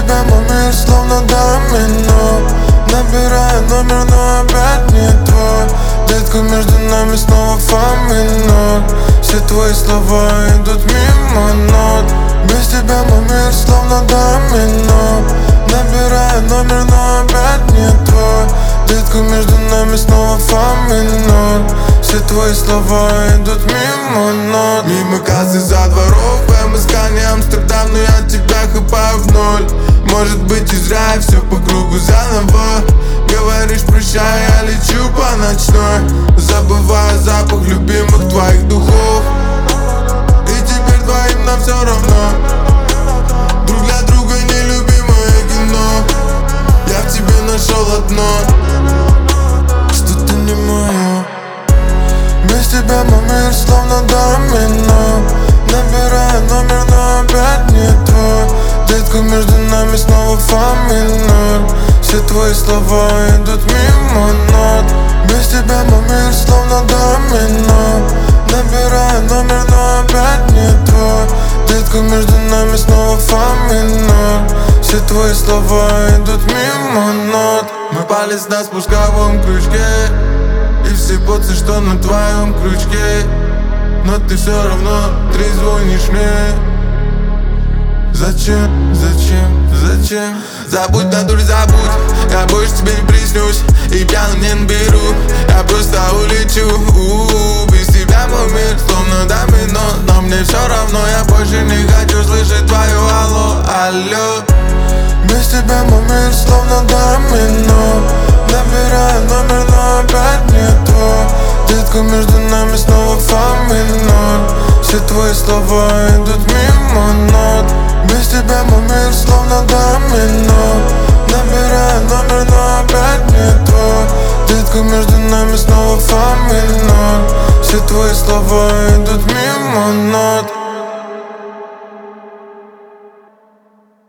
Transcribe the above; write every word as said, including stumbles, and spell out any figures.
тебя мой мир словно домино. Набираю номер, но опять не твой. Детка, между нами снова фа минор. Все твои слова идут мимо нот. Без тебя мой мир словно домино. Набираю номер, но опять не твой. Детка, между нами снова фа минор. Все твои слова идут мимо нот. Мимо кассы за дворов, эм эс ка не Амстердам, но я тебя хапаю в ноль. Может быть и зря, и все по кругу заново. Говоришь прощай, я лечу по ночной. Забываю запах любимых твоих духов. И теперь двоим нам все равно. Друг для друга нелюбимое кино. Я в тебе нашел одно, что ты не моё. Без тебя мой мир словно домино. Набираю номер, но опять не твой. Детка, между нами снова фа минор. Все твои слова идут мимо нот. Без тебя мой мир словно домино. Набираю номер, но опять не твой. Детка, между нами снова фа минор. Все твои слова идут мимо нот. Мы палец на спусковом крючке. И все поцы, что на твоем крючке. Но ты все равно трезвонишь мне. Зачем, зачем, зачем? Забудь, натуре забудь. Я больше тебе не приснюсь и пьяным не наберу. Я просто улечу. У-у-у. Без тебя мой мир словно домино. Но мне все равно, я больше не хочу слышать твое алло, алло. Без тебя мой мир словно домино. Набираю номер, но опять не твой. Детка, между нами снова фа минор. Все твои слова идут мимо нот. Без тебя мой мир словно домино. Набираю номер, но опять не твой. Детка, между нами снова фа минор. Все твои слова идут мимо нот.